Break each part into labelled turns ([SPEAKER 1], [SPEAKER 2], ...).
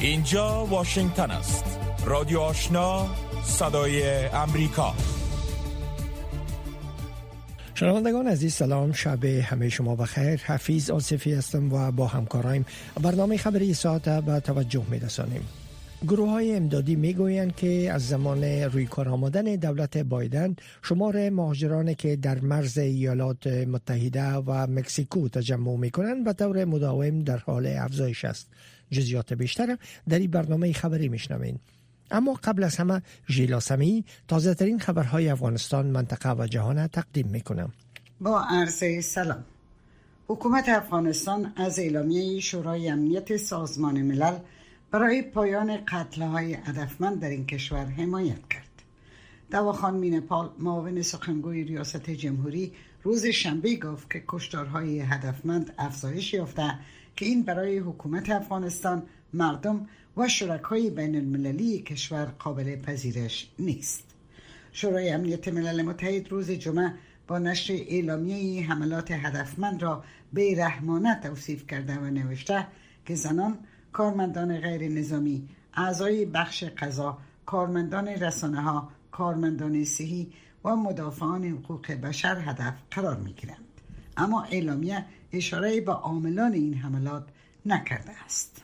[SPEAKER 1] اینجا واشنگتن است. رادیو آشنا، صدای امریکا.
[SPEAKER 2] شنوندگان عزیز سلام، شب همه شما بخیر. حفیظ آصفی هستم و با همکارایم برنامه خبری ساعت به توجه می‌رسانیم. گروه‌های امدادی می‌گویند که از زمان رویکار آمدن دولت بایدن شمار مهاجرانی که در مرز ایالات متحده و مکزیکو تجمع می‌کنند به طور مداوم در حال افزایش است. جزئیات بیشتر در این برنامه خبری می‌شنوید. اما قبل از همه ژیلا سمی تازه ترین خبرهای افغانستان، منطقه و جهان تقدیم میکنم.
[SPEAKER 3] با عرض سلام. حکومت افغانستان از اعلامیه شورای امنیت سازمان ملل برای پایان قتل‌های هدفمند در این کشور حمایت کرد. دواخان مینپال، معاون سخنگوی ریاست جمهوری، روز شنبه گفت که کشتارهای هدفمند افزایش یافته که این برای حکومت افغانستان، مردم و شرکای بین المللی کشور قابل پذیرش نیست. شورای امنیت ملل متحد روز جمعه با نشر اعلامیه حملات هدفمند را بی‌رحمانه توصیف کرده و نوشته که زنان، کارمندان غیر نظامی، اعضای بخش قضا، کارمندان رسانه‌ها، کارمندان صحی و مدافعان حقوق بشر هدف قرار می‌گیرند. اما اعلامیه اشاره به عاملان این حملات نکرده است.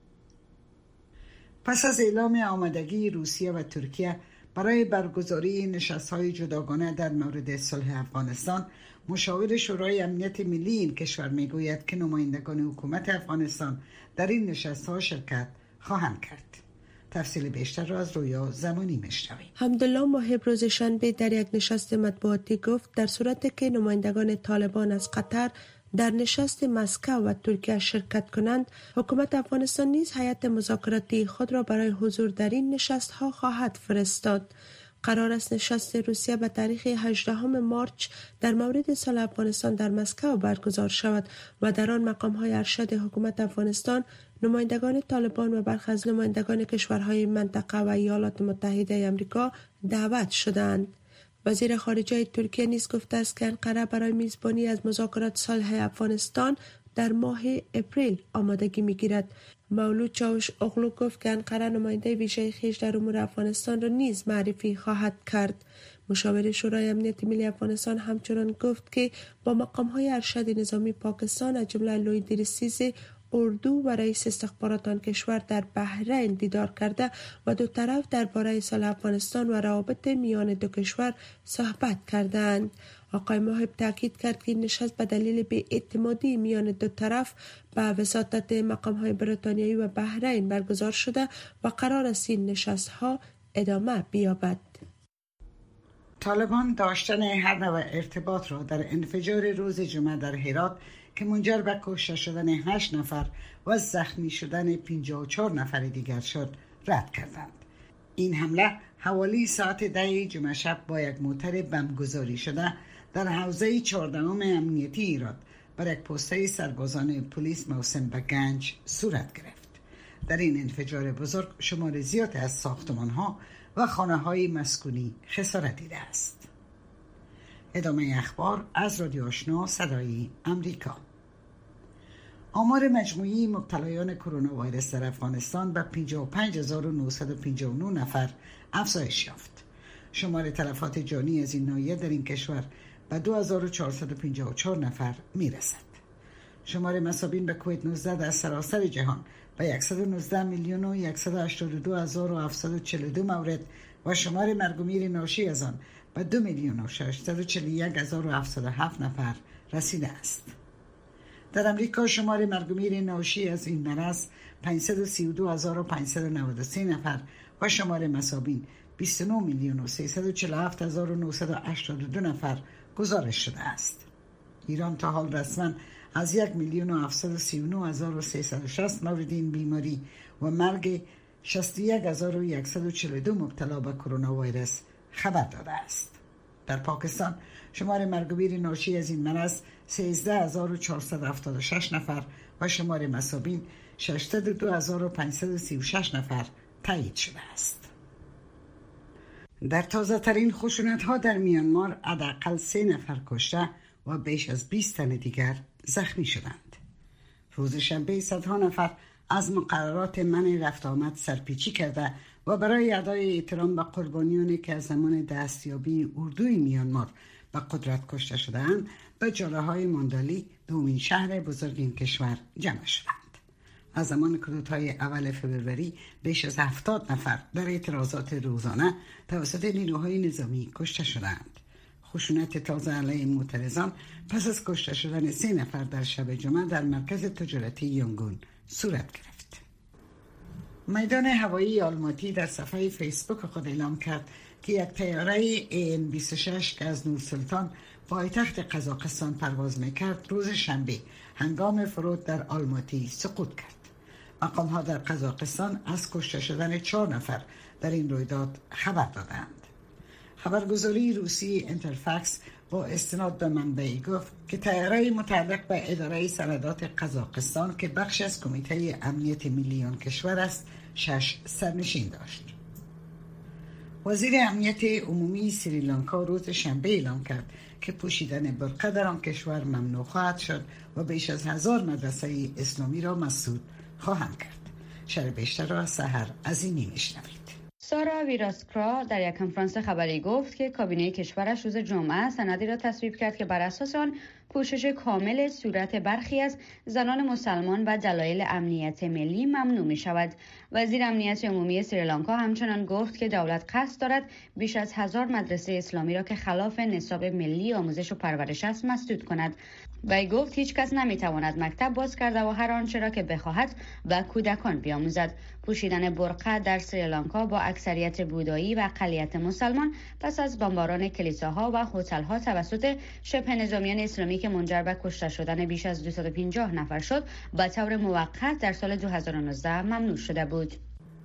[SPEAKER 3] پس از اعلام آمادگی روسیه و ترکیه برای برگزاری نشست‌های جداگانه در مورد صلح افغانستان، مشاور شورای امنیت ملی این کشور میگوید که نمایندگان حکومت افغانستان در این نشست‌ها شرکت خواهند کرد. تفصیل بیشتر را از رویا زمانی میشنویم.
[SPEAKER 4] حمدالله محب روز شنبه در یک نشست مطبوعاتی گفت در صورتی که نمایندگان طالبان از قطر در نشست مسکو و ترکیه شرکت کنند، حکومت افغانستان نیز هیئت مذاکراتی خود را برای حضور در این نشست‌ها خواهد فرستاد. قرار است نشست روسیه به تاریخ 18 مارچ در مورد صلح افغانستان در مسکو برگزار شود و در آن مقام‌های ارشد حکومت افغانستان، نمایندگان طالبان و برخی از نمایندگان کشورهای منطقه و ایالات متحده آمریکا دعوت شدند. وزیر خارجه ترکیه نیز گفته است که انقره برای میزبانی از مذاکرات صلح افغانستان در ماه اپریل آمادگی می‌گیرد. مولود چاوش اغلو گفت که انقره نماینده ویژه خویش در امور افغانستان را نیز معرفی خواهد کرد. مشاور شورای امنیت ملی افغانستان همچنان گفت که با مقام‌های ارشد نظامی پاکستان از جمله لوی درسیز اردو و رئیس استخبارات آن کشور در بحرین دیدار کرده و دو طرف درباره صلح افغانستان و روابط میان دو کشور صحبت کردند. آقای محب تاکید کرد که این نشست به دلیل بی‌اعتمادی میان دو طرف به وساطت مقام‌های بریتانیایی و بحرین برگزار شده و قرار است این نشست‌ها ادامه بیابد.
[SPEAKER 3] طالبان داشتن هر نوع ارتباط را در انفجار روز جمعه در هرات که منجر به کشته شدن 8 نفر و زخمی شدن 54 نفر دیگر شد رد کردند. این حمله حوالی ساعت 10 جمعه شب با یک موتر بمبگذاری شده در حوزه 14 امنیتی ایراد بر یک پسته سربازان پلیس موسم به گنج صورت گرفت. در این انفجار بزرگ شمار زیادی از ساختمان‌ها و خانه‌های مسکونی خسارت دیده است. ادامه اخبار از رادیو آشنا صدای امریکا. آمار مجموعی مبتلایان کرونا ویروس در افغانستان به 55959 نفر افزایش یافت. شمار تلفات جانی از این ناحیه در این کشور به 2454 نفر میرسد. شمار مصابین به کووید 19 در سراسر جهان به 119,182,742 مورد و شمار مرگ و میر ناشی از آن به 2,641,707 نفر رسیده است. در امریکا شمار مرگ و میر ناشی از این مرض 532,593 نفر و شمار مصابین 29,347,982 نفر گزارش شده است. ایران تا حال رسما از 1,739,360 مورد این بیماری و مرگ 61,142 مبتلا به کرونا ویروس خبر داده است. در پاکستان شمار مرگ و میر ناشی از این مرض 13,476 نفر و شمار مصابین 62536 نفر تایید شده است. در تازه ترین خشونت ها در میانمار حداقل 3 نفر کشته و بیش از 20 تن دیگر زخمی شدند. روز شنبه صدها نفر از مقررات منع رفت آمد سرپیچی کرده و برای ادای احترام به قربانیانی که از زمان دستیابی اردوی میانمار به قدرت کشته شده‌اند به جاله‌های ماندالی، دومین شهر بزرگ این کشور، جمع شدند. از زمان کودتای اول فوریه بیش از 70 نفر در اعتراضات روزانه توسط نیروهای نظامی کشته شدند. خشونت تازه علیه معترضان پس از کشته شدن 3 نفر در شب جمعه در مرکز تجارتی یانگون صورت گرفت. میدان هوایی آلماتی در صفحه فیسبوک خود اعلام کرد که یک طیاره AN-26 که از نورسلطان پایتخت قزاقستان پرواز میکرد روز شنبه هنگام فرود در آلماتی سقوط کرد. مقام‌ها در قزاقستان از کشته شدن 4 نفر در این رویداد خبر دادند. خبرگزاری روسی انترفکس با استناد به منبعی گفت که طیاره متعلق به اداره سندات قزاقستان که بخش از کمیته امنیت ملی آن کشور است 6 سرنشین داشت. وزیر امنیت عمومی سریلانکا روز شنبه اعلام کرد که پوشیدن برقه در آن کشور ممنوع خواهد شد و بیش از 1000 مدرسه اسلامی را مسدود خواهند کرد. شرح بیشتر را سحر عظیمی میشنوید.
[SPEAKER 5] سارا ویراسکرا در یک کنفرانس خبری گفت که کابینه کشورش روز جمعه سندی را تصویب کرد که بر اساس آن پوشش کامل صورت برخی از زنان مسلمان و دلایل امنیت ملی ممنوع می شود. وزیر امنیت عمومی سریلانکا همچنان گفت که دولت قصد دارد بیش از 1000 مدرسه اسلامی را که خلاف نصاب ملی آموزش و پرورش است مسدود کند. وی گفت هیچ کس نمیتواند مکتب باز کرده و هر آنچه را که بخواهد به کودکان بیاموزد. پوشیدن برقه در سریلانکا با اکثریت بودایی و اقلیت مسلمان پس از بمباران کلیساها و هتل‌ها توسط شبه نظامیان اسلامی که منجر به کشته شدن بیش از 250 نفر شد به طور موقت در سال 2019 ممنوع شده بود.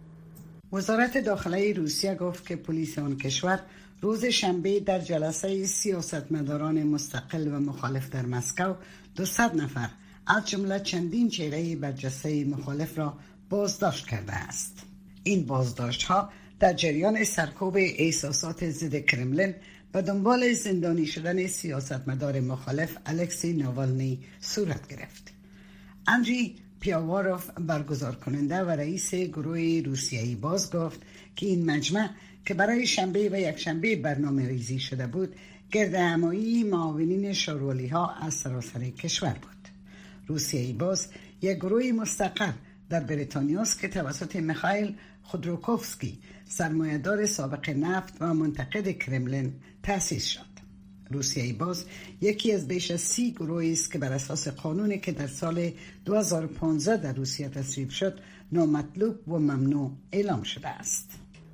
[SPEAKER 3] وزارت داخله روسیه گفت که پلیس آن کشور روز شنبه در جلسه سیاستمداران مستقل و مخالف در مسکو 200 نفر از جمله چندین چهره برجسته مخالف را بازداشت کرده است. این بازداشت‌ها در جریان سرکوب احساسات ضد کرملین و دنبال زندانی شدن سیاستمدار مخالف الکسی ناوالنی صورت گرفت. اندری پیاواروف برگزار کننده و رئیس گروه روسیه‌ای باز گفت که این مجمع که برای شنبه و یک شنبه برنامه ریزی شده بود گرد همایی معاونین شورولی‌ها از سراسر کشور بود. روسیه‌ای باز یک گروه مستقر در بریتانیا است که توسط میخائیل خودروکوفسکی سرمایه‌دار سابق نفت و منتقد کرملین تأسیس شد. روسیه‌ای باز یکی از بیش از 30 گروهی است که بر اساس قانونی که در سال 2015 در روسیه تصویب شد نامطلوب و ممنوع اعلام شده است.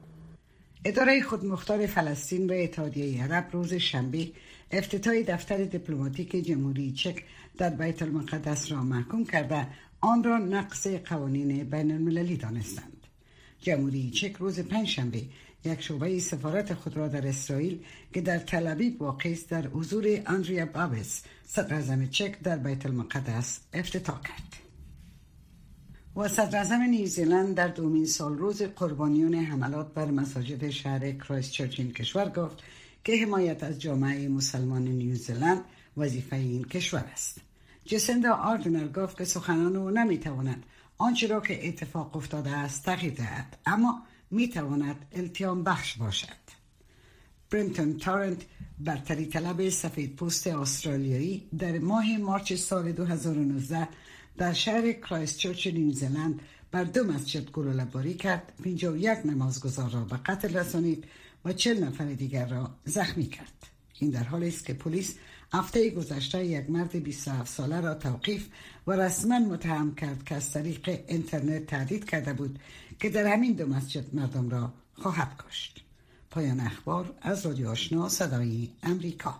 [SPEAKER 3] اداره خودمختار فلسطین و اتحادیه عرب روز شنبه افتتاح دفتر دیپلماتیک جمهوری چک در بیت المقدس را محکوم کرده آن را نقض قوانین بین المللی دانستند. جمهوری چک روز پنجشنبه یک شعبه سفارت خود را در اسرائیل که در تل آویو واقع است در حضور آندریا بابس صدراعظم چک در بیت المقدس افتتاح کرد. و صدراعظم نیوزیلند در دومین سال روز قربانیان حملات بر مساجد شهر کرایستچرچ این کشور گفت که حمایت از جامعه مسلمان نیوزیلند وظیفه این کشور است. جسندا آردنر گفت که سخنان او نمیتواند آنچه را که اتفاق افتاده است تغییر دهد، اما میتواند التیام بخش باشد. برنتون تارنت برتری طلب سفید پوست استرالیایی در ماه مارچ سال 2019 در شهر کرایستچرچ نیوزیلند بر 2 مسجد گلوله‌باری کرد، 51 نمازگزار را به قتل رسانید و 40 نفر دیگر را زخمی کرد. این در حالی است که پلیس هفته گذشته یک مرد 27 ساله را توقیف و رسما متهم کرد که از طریق اینترنت تهدید کرده بود که در همین 2 مسجد مردم را خواهد کشت. پایان اخبار از رادیو آشنا صدای امریکا.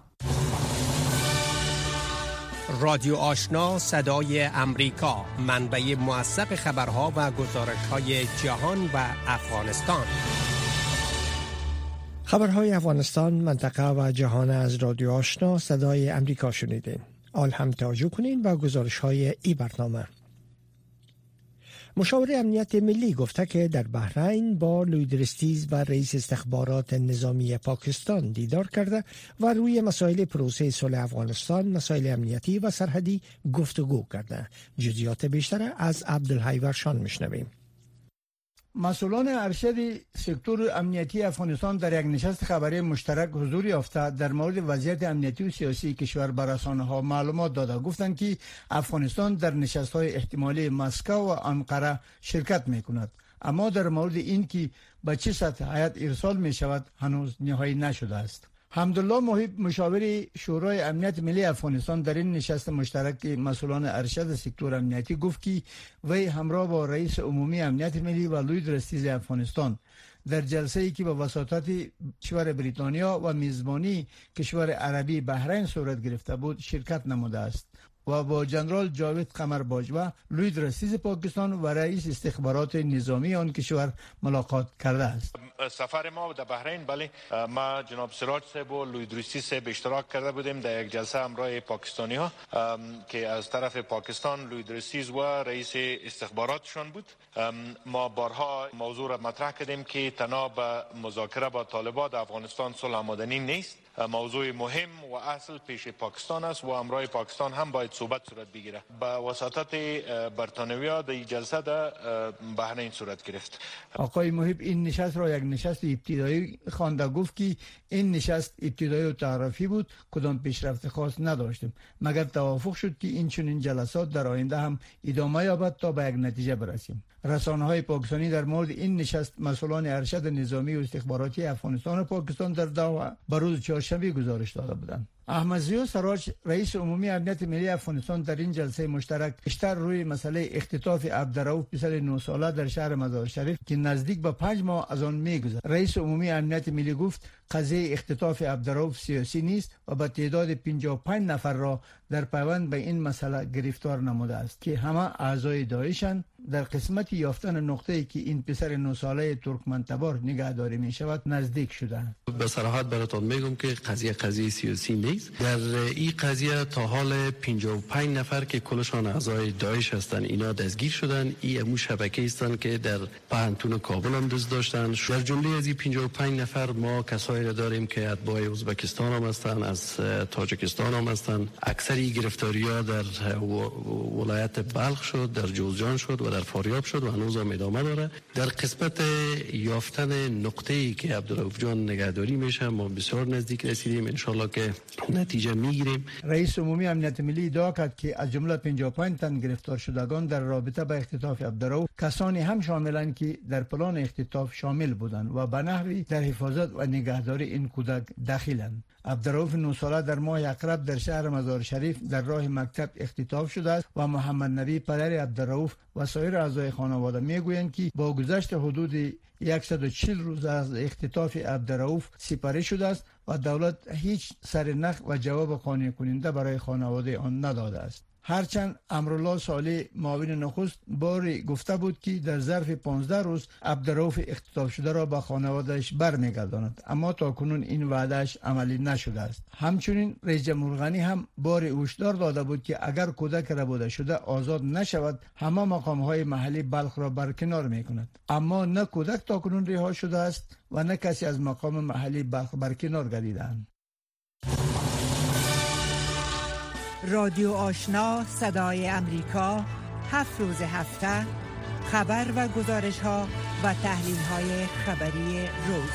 [SPEAKER 6] رادیو آشنا صدای امریکا، منبع موثق خبرها و گزارش‌های جهان و افغانستان.
[SPEAKER 2] خبرهای افغانستان، منطقه و جهان از رادیو آشنا صدای امریکا شنیدین. آل هم توجه کنین و گزارش‌های ای برنامه. مشاور امنیت ملی گفته که در بحرین با لوید رستیز و رئیس استخبارات نظامی پاکستان دیدار کرده و روی مسائل پروسه صلح افغانستان، مسائل امنیتی و سرحدی گفتگو کرده. جزئیات بیشتر از عبدالحی ورشان میشنویم.
[SPEAKER 7] مسئولان ارشد سکتور امنیتی افغانستان در یک نشست خبری مشترک حضور یافته در مورد وضعیت امنیتی و سیاسی کشور به رسانه‌ها معلومات داده. گفتند که افغانستان در نشست‌های احتمالی مسکو و آنقره شرکت می‌کند، اما در مورد این که به چه سطح هیئت ارسال می‌شود هنوز نهایی نشده است. حمدالله محیب مشاور شورای امنیت ملی افغانستان در این نشست مشترک مسئولان ارشد سکتور امنیتی گفت که وی همراه با رئیس عمومی امنیت ملی و لوید رستیز افغانستان در جلسه‌ای که با وساطت کشور بریتانیا و میزبانی کشور عربی بحرین صورت گرفته بود شرکت نموده است و با جنرال جاوید قمر باجوه لوید رستیز پاکستان و رئیس استخبارات نظامی آن کشور ملاقات کرده است.
[SPEAKER 8] سفر ما در بحرین، بله، ما جناب سراج صاحب و لوید رستیز صاحب اشتراک کرده بودیم در یک جلسه همراه پاکستانی ها که از طرف پاکستان لوید رستیز و رئیس استخباراتشان بود. ما بارها موضوع را مطرح کردیم که تنها به مذاکره با طالبان در افغانستان صلح آمدنی نیست. موضوع مهم و اصل پیش پاکستان است و همراه پاکستان هم باید صحبت صورت بگیره. با وساطت بریتانیا در این جلسه در بحرین صورت گرفت.
[SPEAKER 7] آقای محیب این نشست را یک نشست ابتدایی خوانده. گفت که این نشست ابتدایی و تعارفی بود، کدام پیشرفت خاص نداشتیم، مگر توافق شد که این چنین جلسات در آینده هم ادامه یابد تا به یک نتیجه برسیم. رسانه‌های پاکستانی در مورد این نشست مسئولان ارشد نظامی و استخباراتی افغانستان و پاکستان در دوحه به روز چهارشنبه گزارش داده بودند. احمد ضیا سراج رئیس عمومی امنیت ملی افغانستان در این جلسه مشترک بیشتر روی مسئله اختطاف عبدالرؤوف پسر 9 ساله در شهر مزار شریف که نزدیک به 5 ماه از آن می‌گذرد. رئیس عمومی امنیت ملی گفت قضیه اختطاف عبدالرؤوف سیاسی نیست و به تعداد 55 نفر را در پیوند به این مسئله گرفتار نموده است که همه اعضای داعشند. در قسمت یافتن نقطه‌ای که این پسر 9 ساله ترکمن‌تبار نگهداری می‌شود نزدیک شدند.
[SPEAKER 9] به صراحت براتون میگم که قضیه سیاسی نیست. در این قضیه تا حال 55 نفر که کلشان اعضای داعش هستند اینا دستگیر شدن. این امو شبکه هستند که در پهنتون کابل هم دست داشتن. در جمله از این 55 نفر ما کسایی را داریم که اتباع ازبکستان هم هستند، از تاجیکستان هم هستند. اکثر گرفتاری‌ها در ولایت بلخ شد، در جوزجان شد و در فاریاب شد و هنوز هم ادامه داره. در قسمت یافتن نقطه‌ای که عبدالرؤوف جان نگهداری میشه ما بسیار نزدیک رسیدیم، ان شاءالله که نتیجه میگیریم.
[SPEAKER 7] رئیس عمومی امنیت ملی ادعا کرد که از جمله 55 تن گرفتار شدگان در رابطه با اختطاف عبدالرؤوف کسانی هم شاملند که در پلان اختطاف شامل بودند و به نحوی در حفاظت و نگهداری این کودک دخیلند. عبدالرؤوف 9 ساله در ماه اقرب در شهر مزار شریف در راه مکتب اختطاف شده است و محمد نبی پدر عبدالرؤوف و سایر اعضای خانواده میگویند که با گذشت حدود 140 روز از اختطاف عبدالرؤوف سپری شده است و دولت هیچ سرنخ و جواب قانع کننده برای خانواده آن نداده است. هرچند امرالله صالح معاون نخست باری گفته بود که در ظرف 15 روز عبدالرؤوف اختطاف شده را به خانواده‌اش برمیگرداند، اما تاکنون این وعده‌اش عملی نشده است. همچنین رئیس جمهور غنی هم باری هشدار داده بود که اگر کودک ربوده شده آزاد نشود همه مقام‌های محلی بلخ را برکنار می‌کند، اما نه کودک تاکنون رها شده است و نه کسی از مقام محلی بلخ برکنار گردیدند.
[SPEAKER 10] رادیو آشنا صدای امریکا 7 روز هفته خبر و گزارش ها و تحلیل های خبری روز.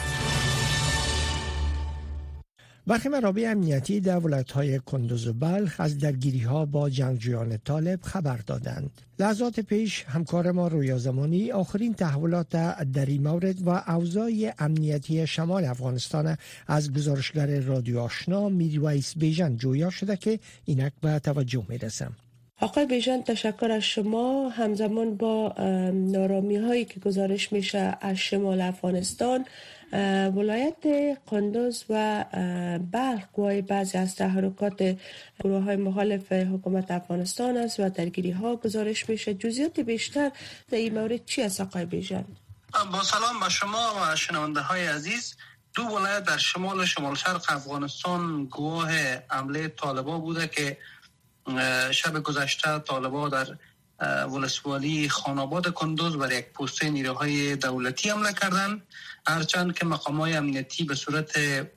[SPEAKER 2] برخی منابع امنیتی در ولایت‌های کندوز و بلخ از درگیری‌ها با جنگجویان طالب خبر دادند. لحظات پیش همکار ما رویا زمانی آخرین تحولات در این مورد و اوضاع امنیتی شمال افغانستان از گزارشگر رادیو آشنا میرویس بیژن جویا شده که اینک به توجه می‌رسم.
[SPEAKER 4] آقای بیژن تشکر از شما. همزمان با نارامی هایی که گزارش میشه از شمال افغانستان، ولایت قندوز و بلخ گواه بعضی از تحرکات گروه های مخالف حکومت افغانستان است و درگیری ها گزارش میشه. جزئیات بیشتر در این مورد چی است آقای بیژن؟
[SPEAKER 11] با سلام به شما و شنونده های عزیز. 2 ولایت در شمال شرق افغانستان گواه حمله طالبان بوده که شب گذشته طالبان در ولسوالی خاناباد کندوز بر یک پست نیروهای دولتی حمله کردند، هرچند که مقامات امنیتی به صورت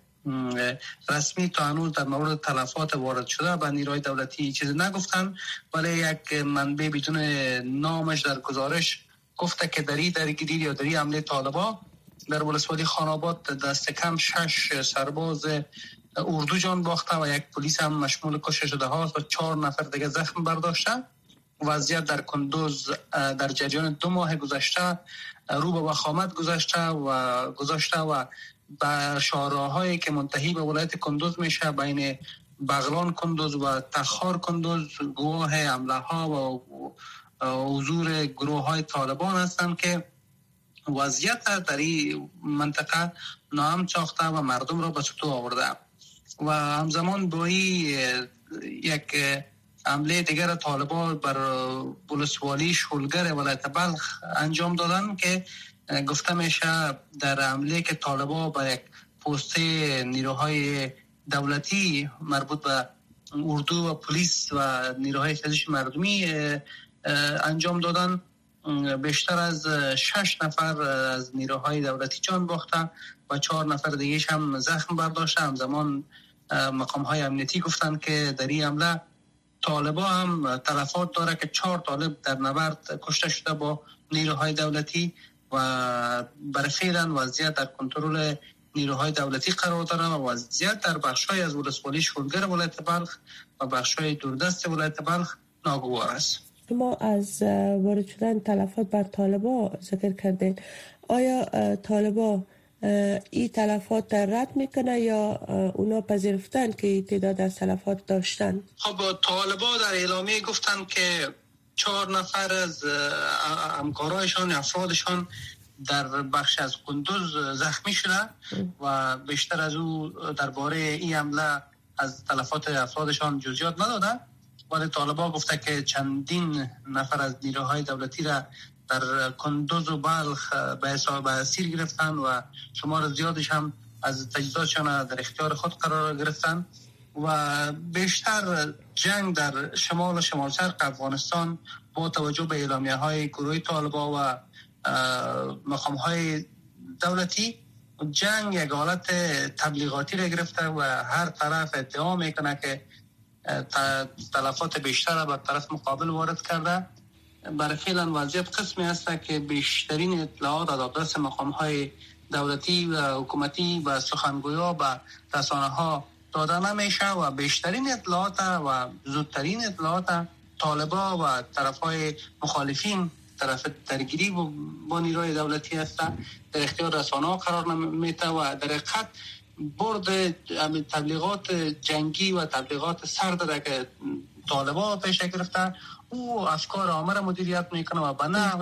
[SPEAKER 11] رسمی تا هنوز در مورد تلفات وارد شده به نیروهای دولتی چیزی نگفتن، ولی یک منبع بدون نامش در گزارش گفته که در این درگیری یا در این حمله طالبان در ولسوالی خاناباد دست کم 6 سرباز اردو جان باخته و یک پلیس هم مشمول کشته شده هاست و 4 نفر دیگه زخم برداشته. وضعیت در کندوز در جریان 2 ماه گذشته رو به وخامت گذاشته و به شهرهایی که منتهی به ولایت کندوز میشه بین بغلان کندوز و تخار کندوز گواه حمله ها و حضور گروه های طالبان هستند که وضعیت در این منطقه ناامن ساخته و مردم را به سطوح آورده و همزمان با یک حمله دیگر طالبان بر ولسوالی شولگر ولایت بلخ انجام دادن که گفته میشه در حمله که طالبان بر یک پست نیروهای دولتی مربوط به اردو و پلیس و نیروهای سازش مردمی انجام دادن، بیشتر از 6 نفر از نیروهای دولتی جان باخته و 4 نفر دیگه هم زخم برداشته. همزمان مقام‌های امنیتی گفتند که در این حمله طالبان هم تلفات داره که 4 طالب در نبرد کشته شده با نیروهای دولتی و برای فعلا وضعیت در کنترل نیروهای دولتی قرار داره و وضعیت در بخش‌های از ولسوالی شولگر ولایت بلخ و بخش‌های دوردست ولایت بلخ ناگوار است.
[SPEAKER 4] ما از وارد شدن تلفات بر طالبان ذکر کردین. آیا طالبان این تلفات رد میکنه یا اونا پذیرفتن که تعداد از تلفات داشتن؟
[SPEAKER 11] خب طالبان در اعلامیه گفتن که 4 نفر از همکارایشان افرادشان در بخش از کندوز زخمی شده و بیشتر از او درباره این حمله از تلفات افرادشان جزئیات ندادن، ولی طالبان گفته که چندین نفر از نیروهای دولتی را در کندوز و بلخ به اسیر گرفتن و شمار زیادش هم از تجهیزاتشان در اختیار خود قرار گرفتن و بیشتر جنگ در شمال شرق افغانستان با توجه به اعلامیه‌های گروه طالبان و مقام‌های دولتی جنگ یک حالت تبلیغاتی را گرفته و هر طرف ادعا میکنه که تلفات بیشتر بر طرف مقابل وارد کرده. برای فعلا وضعیت قسمی است که بیشترین اطلاعات از دست مقام‌های دولتی و حکومتی و سخنگویا و رسانه‌ها داده نمیشه و بیشترین اطلاعات و زودترین اطلاعات طالبان و طرف‌های مخالفین طرف درگیری با نیروی دولتی هستند در اختیار رسانه‌ها قرار نمیده و در حقیقت برد تبلیغات جنگی و تبلیغات سرد را که طالبان پیش گرفته او افکار عامه را مدیریت میکنه و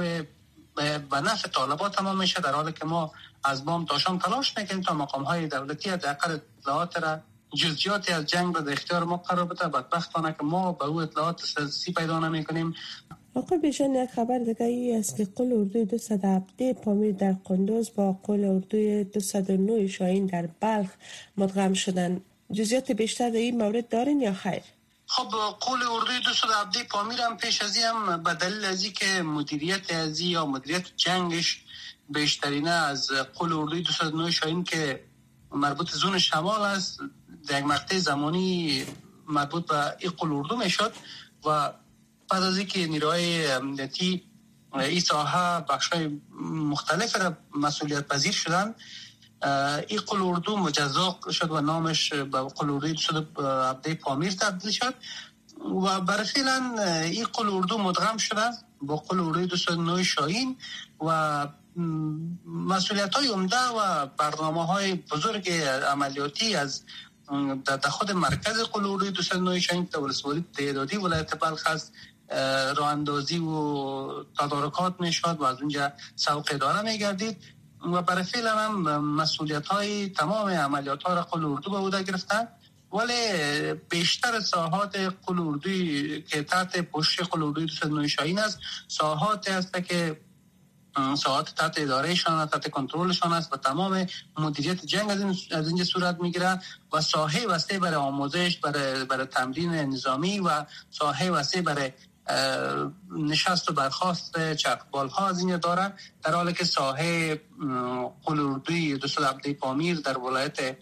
[SPEAKER 11] به نفع طالبان تمام میشه، در حالی که ما از بام تا شام تلاش میکنیم تا مقام‌های دولتی حداقل اطلاعات را جزئیاتی از جنگ را در اختیار ما قرار بده. بدبختانه که ما به او اطلاعات اساسی پیدا نمیکنیم.
[SPEAKER 4] آقای بیژن، یک خبر دیگه ای است که قول اردوی 217 پامیر در کندوز با قول اردوی 209 شاهین در بلخ مدغم شدن. جزئیات بیشتر در این مورد دارین یا خیر؟
[SPEAKER 11] خب قول اردوی 217 پامیر هم پیش از این هم به دلیل از این که مدیریت ازی یا مدیریت جنگش بیشترینه از قول اردوی 209 شاهین که مربوط زون شمال است در یک مقطع زمانی مربوط به این قول اردو میشد و بعد از اینکه نیروهای امنیتی این ساحه بخش‌های مختلف را مسئولیت پذیر شدن، این قول اردو مجزا شد و نامش به قول اردوی 217 پامیر تبدیل شد و برای فعلا این قول اردو مدغم شده با قول اردوی 209 شاهین و مسئولیت‌های عمده و برنامه‌های بزرگ عملیاتی از در خود مرکز قول اردوی 209 شاهین که ولسوالی تعدادی ولایت بلخ است راه اندازی و تدارکات میشد و از اونجا سوق اداره میگردید و برای فعلا هم مسئولیت‌های تمام عملیات‌ها را قول اردو به عهده گرفتن، ولی بیشتر ساحات قول اردوی که تحت پوشش قول اردوی 209 شاهین است ساحاتی است که ساحات تحت ادارهشان تحت کنترلشان است و تمام مدیریت جنگ از اینجا صورت میگیره و ساحه وسیع برای آموزش، برای تمرین نظامی و ساحه وسیع برای نشست و برخاست چرخبال ها از این داره، در حالی که ساحه قلوردوی 217 پامیر در ولایت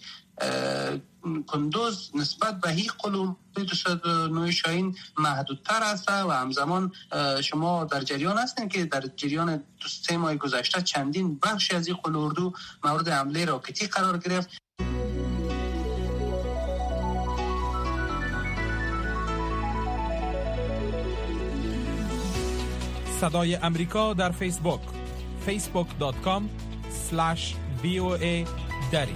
[SPEAKER 11] کندوز نسبت به هی قلوردوی 209 شاهین محدودتر است و همزمان شما در جریان هستین که در جریان 2-3 ماه گذشته چندین بخش از این قلوردو مورد حمله راکتی قرار گرفت.
[SPEAKER 1] صدای امریکا در فیسبوک facebook.com/VOA دری.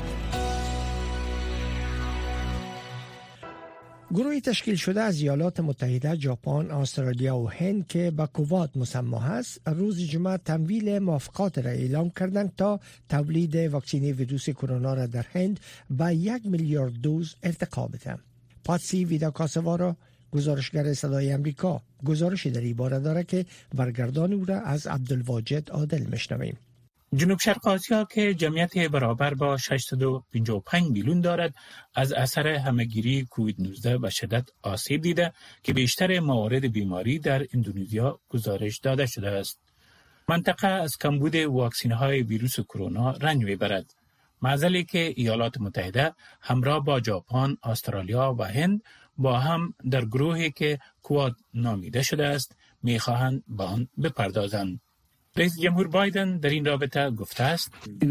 [SPEAKER 2] گروهی تشکیل شده از ایالات متحده، ژاپن، استرالیا و هند که به کواد مسمى است، روز جمعه تمویل موافقات را اعلام کردند تا تولید واکسن ویروس کرونا را در هند به 1 میلیارد دوز ارتقا بدهند. پاتسی ویداکاسوارا، گزارشگر صدای امریکا، گزارشی در این باره داره که برگردان او را از عبدالواجد عادل میشنویم.
[SPEAKER 12] جنوب شرق آسیا که جمعیت برابر با 655 میلیون دارد، از اثر همهگیری کووید 19 به شدت آسیب دیده که بیشتر موارد بیماری در اندونزیا گزارش داده شده است. منطقه از کمبود واکسین‌های ویروس کرونا رنج میبرد. معضلی که ایالات متحده همراه با ژاپن، استرالیا و هند با هم در گروهی که کواد نامیده شده است میخواهند به آن بپردازند. رئیس جمهور بایدن در این رابطه گفته است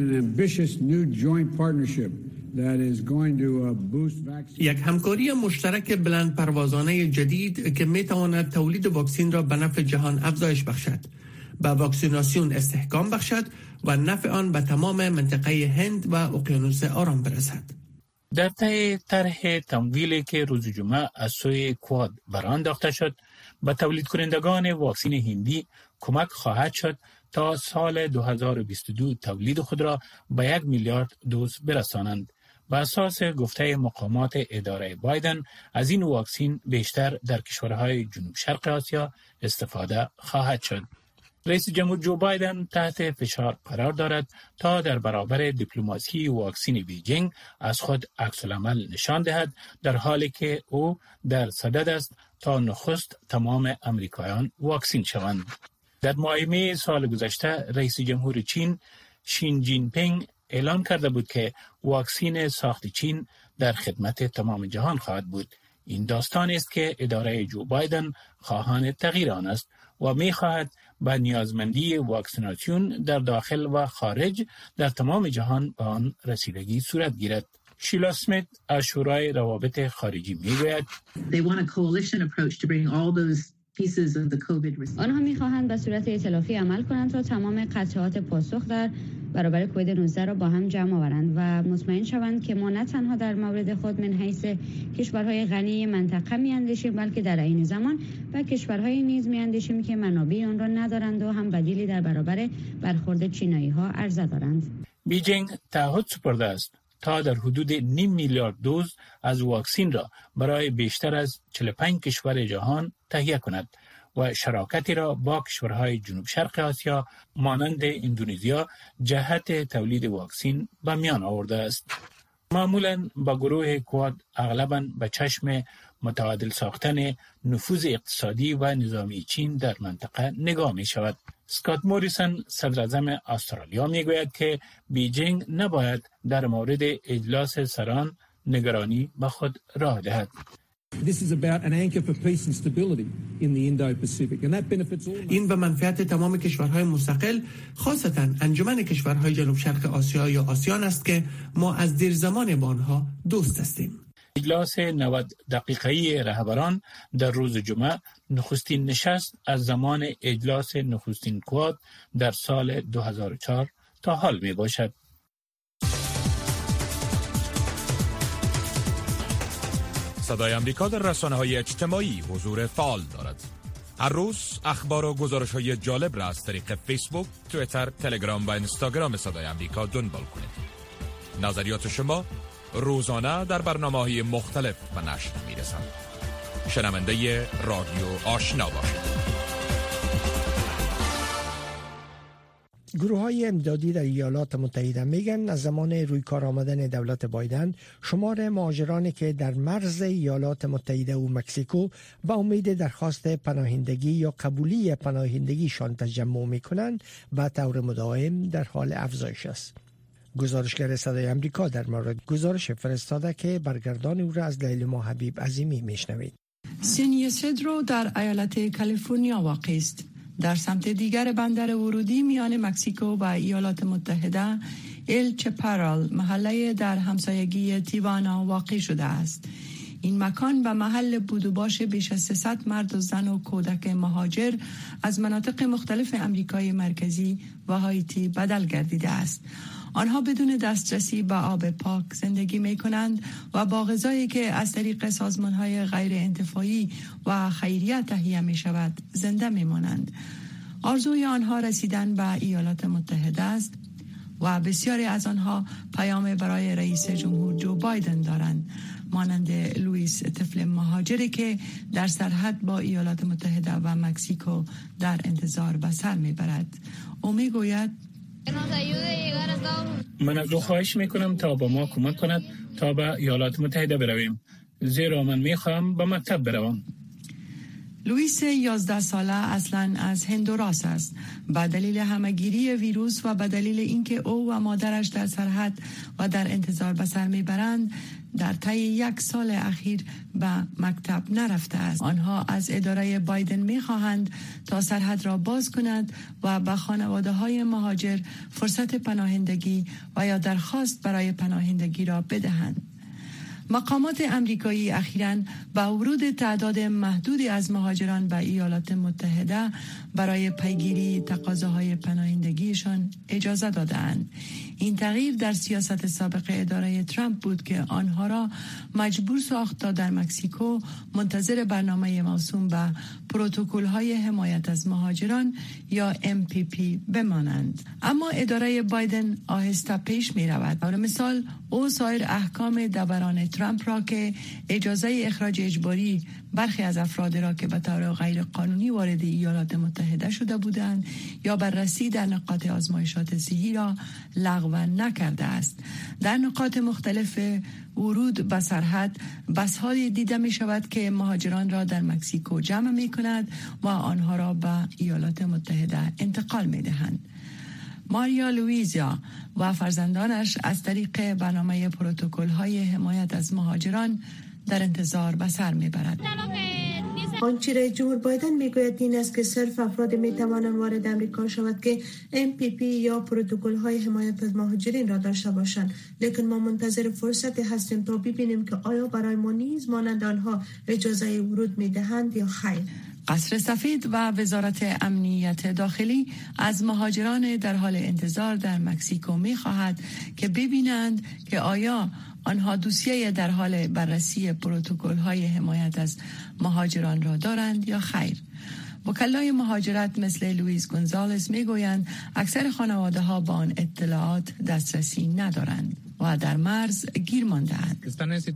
[SPEAKER 9] یک همکاری مشترک بلند پروازانه جدید که میتواند تولید واکسن را به نفع جهان افزایش بخشد، به واکسیناسیون استحکام بخشد و نفع آن به تمام منطقه هند و اقیانوس آرام برسد.
[SPEAKER 12] در طی طرح تمویلی که روز جمعه از سوی کواد برانداخته شد، به تولید کنندگان واکسن هندی کمک خواهد شد تا سال 2022 تولید خود را به 1 میلیارد دوز برسانند. به اساس گفته مقامات اداره بایدن، از این واکسن بیشتر در کشورهای جنوب شرق آسیا استفاده خواهد شد. رئیس جمهور جو بایدن تحت فشار قرار دارد تا در برابر دیپلماسی واکسن بیجینگ از خود عکس‌العمل نشان دهد، در حالی که او در صدد است تا نخست تمام امریکایان واکسین شوند. در ماه می سال گذشته رئیس جمهور چین شین جین پینگ اعلام کرده بود که واکسن ساخت چین در خدمت تمام جهان خواهد بود. این داستان است که اداره جو بایدن خواهان تغییر آن است و می خواهد با نیازمندی واکسیناسیون در داخل و خارج در تمام جهان به آن رسیدگی صورت گیرد. شیلا اسمیت از شورای روابط خارجی میگوید
[SPEAKER 5] آنها می‌خواهند به صورت ائتلافی عمل کنند تا تمام قطعات پاسخ در برابر کووید 19 را با هم جمع آورند و مطمئن شوند که ما نه تنها در مورد خود من حیث کشورهای غنی منطقه می‌اندیشیم، بلکه در عین زمان به کشورهای نیز می‌اندیشیم که منابع آن را ندارند و هم بدیلی در برابر برخورد چینایی‌ها عرضه دارند.
[SPEAKER 12] بیجینگ تعهد سپرده است تا در حدود 0.5 میلیارد دوز از واکسن را برای بیشتر از 45 کشور جهان تهیه کند و شراکتی را با کشورهای جنوب شرق آسیا مانند اندونزیا جهت تولید واکسن به میان آورده است. معمولاً با گروه کواد اغلباً به چشم متعادل ساختن نفوذ اقتصادی و نظامی چین در منطقه نگاه می شود. اسکات موریسون صدراعظم استرالیا می گوید که بیجینگ نباید در مورد اجلاس سران نگرانی به خود راه دهد.
[SPEAKER 9] این به منفعت تمام کشورهای مستقل، خاصتا انجمن کشورهای جنوب شرق آسیا یا آسیان است که ما از دیر زمان با آنها دوست هستیم.
[SPEAKER 12] اجلاس 90 دقیقه‌ای رهبران در روز جمعه نخستین نشست از زمان اجلاس نخستین کواد در سال 2004 تا حال می باشد.
[SPEAKER 1] صدای امریکا در رسانه‌های اجتماعی حضور فعال دارد. هر روز اخبار و گزارش‌های جالب را از طریق فیسبوک، توییتر، تلگرام و اینستاگرام صدای امریکا دنبال کنید. نظریات شما روزانه در برنامه‌های مختلف و نشر می‌رسند. شنونده رادیو آشنا باشید.
[SPEAKER 2] گروه‌های امدادی در ایالات متحده میگن از زمان روی کار آمدن دولت بایدن شمار مهاجرانی که در مرز ایالات متحده و مکزیکو با امید درخواست پناهندگی یا قبولی پناهندگیشان تجمع میکنند و طور مداوم در حال افزایش است. گزارشگر صدای آمریکا در مورد گزارش فرستاده که برگردان او را از لیلی حبیب عظیمی میشنوید.
[SPEAKER 13] سن یسیدرو در ایالت کالیفرنیا واقع است. در سمت دیگر بندر ورودی میان مکزیکو و ایالات متحده، ال چپارال محله در همسایگی تیوانا واقع شده است. این مکان به محل بود و باش بیش از 300 مرد و زن و کودک مهاجر از مناطق مختلف امریکای مرکزی و هایتی بدل گردیده است. آنها بدون دسترسی به آب پاک زندگی می کنند و با غذایی که از طریق سازمان‌های غیر انتفاعی و خیریه تهیه می شود زنده می مانند. آرزوی آنها رسیدن به ایالات متحده است و بسیاری از آنها پیام برای رئیس جمهور جو بایدن دارند، مانند لوئیس، طفل مهاجری که در سرحد با ایالات متحده و مکزیکو در انتظار به سر می برد. او می گوید
[SPEAKER 12] من از او خواهش میکنم تا با ما کمک کند تا به ایالات متحده برویم، زیرا من میخواهم به مکتب بروم.
[SPEAKER 13] لوئیس 11 ساله اصلا از هندوراس است. به دلیل همهگیری ویروس و به دلیل اینکه او و مادرش در سرحد و در انتظار به سر میبرند در طی 1 سال اخیر به مکتب نرفته است. آنها از اداره بایدن می‌خواهند تا سرحد را باز کند و به خانواده‌های مهاجر فرصت پناهندگی و یا درخواست برای پناهندگی را بدهند. مقامات امریکایی اخیراً با ورود تعداد محدودی از مهاجران به ایالات متحده برای پیگیری تقاضاهای پناهندگیشان اجازه دادند. این تغییر در سیاست سابق اداره ترامپ بود که آنها را مجبور ساخت تا در مکزیکو منتظر برنامه موسوم به پروتکل‌های حمایت از مهاجران یا MPP بمانند. اما اداره بایدن آهسته پیش می رود. برای مثال او سایر احکام دوران ترامپ را که اجازه اخراج اجباری برخی از افراد را که به طور غیر قانونی وارد ایالات متحده شده بودند یا بررسی در نقاط آزمایشات صحی را لغو نکرده است. در نقاط مختلف ورود به سرحد بس‌های دیده می شود که مهاجران را در مکزیکو جمع می کند و آنها را به ایالات متحده انتقال می دهند. ماریا لوئیزیا و فرزندانش از طریق برنامه پروتکل‌های حمایت از مهاجران در انتظار به سر میبرد.
[SPEAKER 4] آنچه رئیس جمهور بایدن میگوید این است که صرف افراد میتوانند وارد امریکا شود که MPP یا پروتکل‌های حمایت از مهاجرین را داشته باشند، لیکن ما منتظر فرصت هستیم تا ببینیم که آیا برای ما نیز مانند آنها اجازه ورود میدهند یا خیر.
[SPEAKER 13] قصر سفید و وزارت امنیت داخلی از مهاجران در حال انتظار در مکزیکو می‌خواهد که ببینند که آیا آنها دوسیه در حال بررسی پروتکل‌های حمایت از مهاجران را دارند یا خیر. وکلای مهاجرت مثل لوئیس گونزالز میگویند اکثر خانواده‌ها با آن اطلاعات دسترسی ندارند و در مرز گیر مانده‌اند.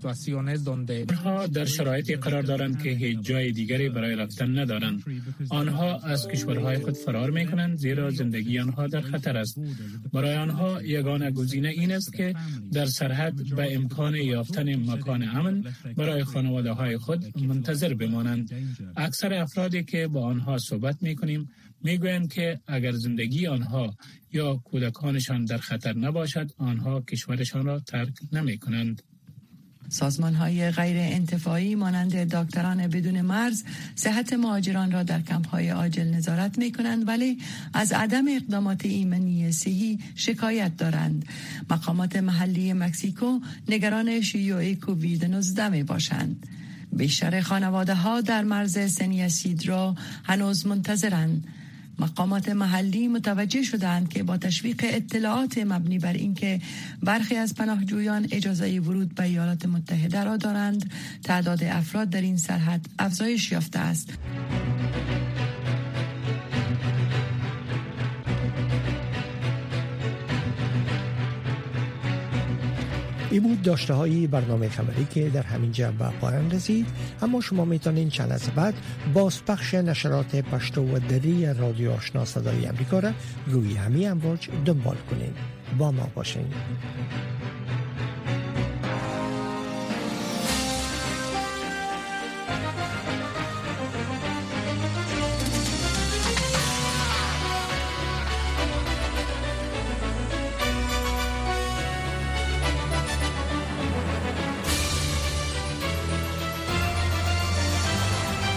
[SPEAKER 12] آنها در شرایطی قرار دارند که هیچ جای دیگری برای رفتن ندارند. آنها از کشورهای خود فرار می‌کنند زیرا زندگی آنها در خطر است. برای آنها یگانه گزینه این است که در سرحد به امکان یافتن مکان امن برای خانواده‌های خود منتظر بمانند. اکثر افرادی که با آنها صحبت می‌کنیم میگویند که اگر زندگی آنها یا کودکانشان در خطر نباشد آنها کشورشان را ترک نمی کنند.
[SPEAKER 13] سازمان‌های غیر انتفاعی مانند دکتران بدون مرز صحت مهاجران را در کمپ‌های عاجل نظارت می‌کنند ولی از عدم اقدامات ایمنی صحی شکایت دارند. مقامات محلی مکزیکو نگران شیوع کووید 19 می‌باشند. بیشتر خانواده‌ها در مرز سن یسیدرو هنوز منتظرند. مقامات محلی متوجه شدند که با تشویق اطلاعات مبنی بر اینکه برخی از پناهجویان اجازه ورود به ایالات متحده را دارند، تعداد افراد در این سرحد افزایش یافته است.
[SPEAKER 2] این بود داشته های برنامه خبری که در همین جنبه پایان رسید، اما شما میتونین چند لحظه بعد بازپخش نشرات پشتو و دری رادیو آشنا صدای امریکا را روی همین امواج دنبال کنین. با ما باشین.